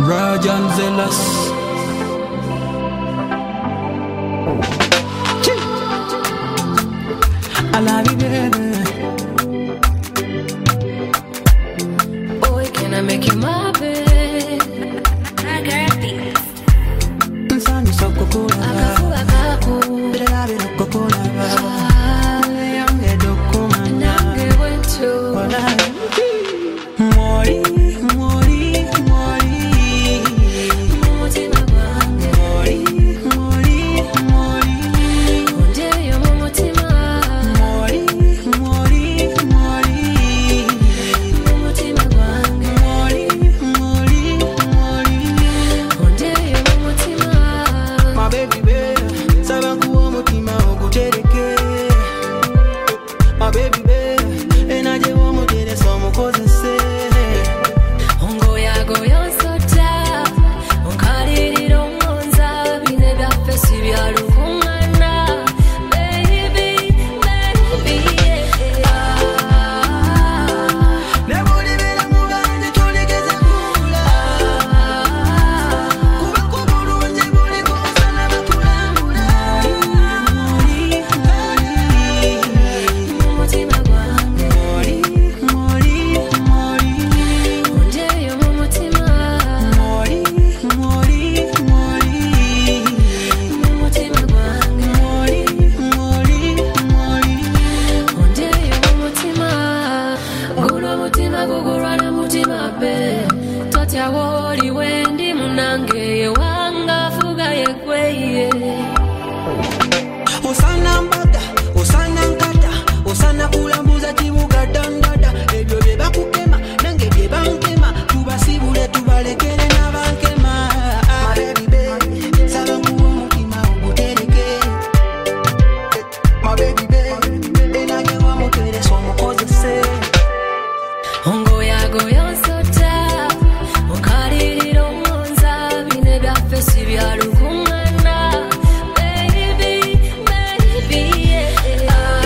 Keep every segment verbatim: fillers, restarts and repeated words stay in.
Rajan Zealous. I love you, baby. Boy, can I make you my bed? I got these. Nsani so cocola. Akafu akaku. Bida la bida cocola. Ah, Yange dokuma. nange wentu. Wala. Mori, mori, mori. Mumutima gwange. Mori, mori, mori. Ondeyo mumutima. Mori, mori, mori. Mumutima gwange. Mori, mori, mori. Ondeyo mumutima. My baby, baby, sabangu omutima ogutereke. My baby, baby, enaje omuteresa omukozese. Ongoyagoya nsota, onkalirira ongonza, bine byaffe si bya lukuŋŋaana. Baby, baby, yeah. Ne bw'olibeera mu bangi tolegeza kula. Kubako bulungi buliko osana bakulambula. Mori, mori, Mumutima gwange. mori, mori, mori. Ondeyo mumutima. Mori, mori, mori. Mumutima gwange. Mori, mori, mori. Ondeyo mumutima. Guno omutima gugulwana mutima be. Totya w'oli wendi munange yewanga fuga yeggweye. Osana mbaga, osana nkata, osana kulambuza kibuga dandada. Ebyo bye bakukema, nange bye bankema. Tubasibule tubalekere n'abankema. My baby, baby, saba nguwo omutima ogutereke. My baby, baby, enage wamuteresa omukozese. Ongoyagoya nsota, onkalirira ongonza, bine byaffe si bya lukuŋŋaana. Baby, baby, yeah.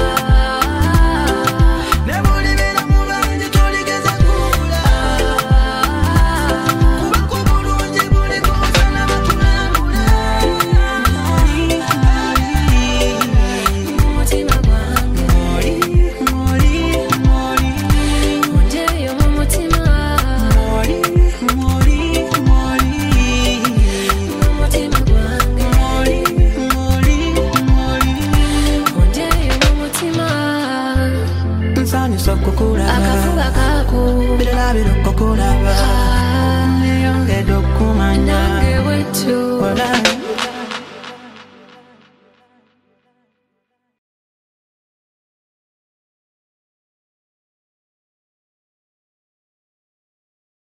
Ne bw'olibeera mu bangi tolegeza kula. Kubako bulungi buliko osana bakulambula. Mori, Mumutima gwange. mori, mori, mori. Ondeyo mumutima. Mori, mori, mori. Mumutima gwange. Mori, mori, mori. Ondeyo mumutima. Nsani so kukula. Akafuba kaku. Bida la bida kukula.